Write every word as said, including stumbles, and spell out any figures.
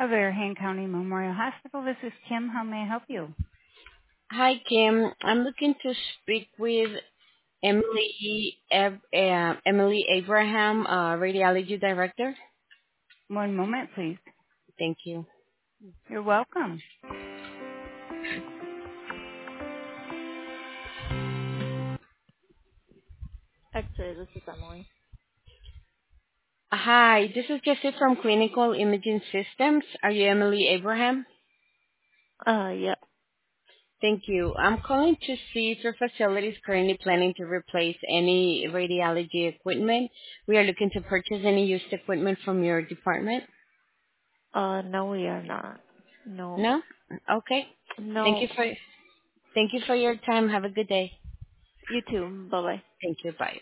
Harahan County Memorial Hospital. This is Kim. How may I help you? Hi, Kim. I'm looking to speak with Emily Ab- uh, Emily Abraham, uh, radiology director. One moment, please. Thank you. You're welcome. X-ray, this is Emily. Hi, this is Jessie from Clinical Imaging Systems. Are you Emily Abraham? Uh, yep. Thank you. I'm calling to see if your facility is currently planning to replace any radiology equipment. We are looking to purchase any used equipment from your department. Uh, no, we are not. No. No? Okay. Thank No. you for thank you for your time. Have a good day. You too. Bye-bye. Thank you. Bye.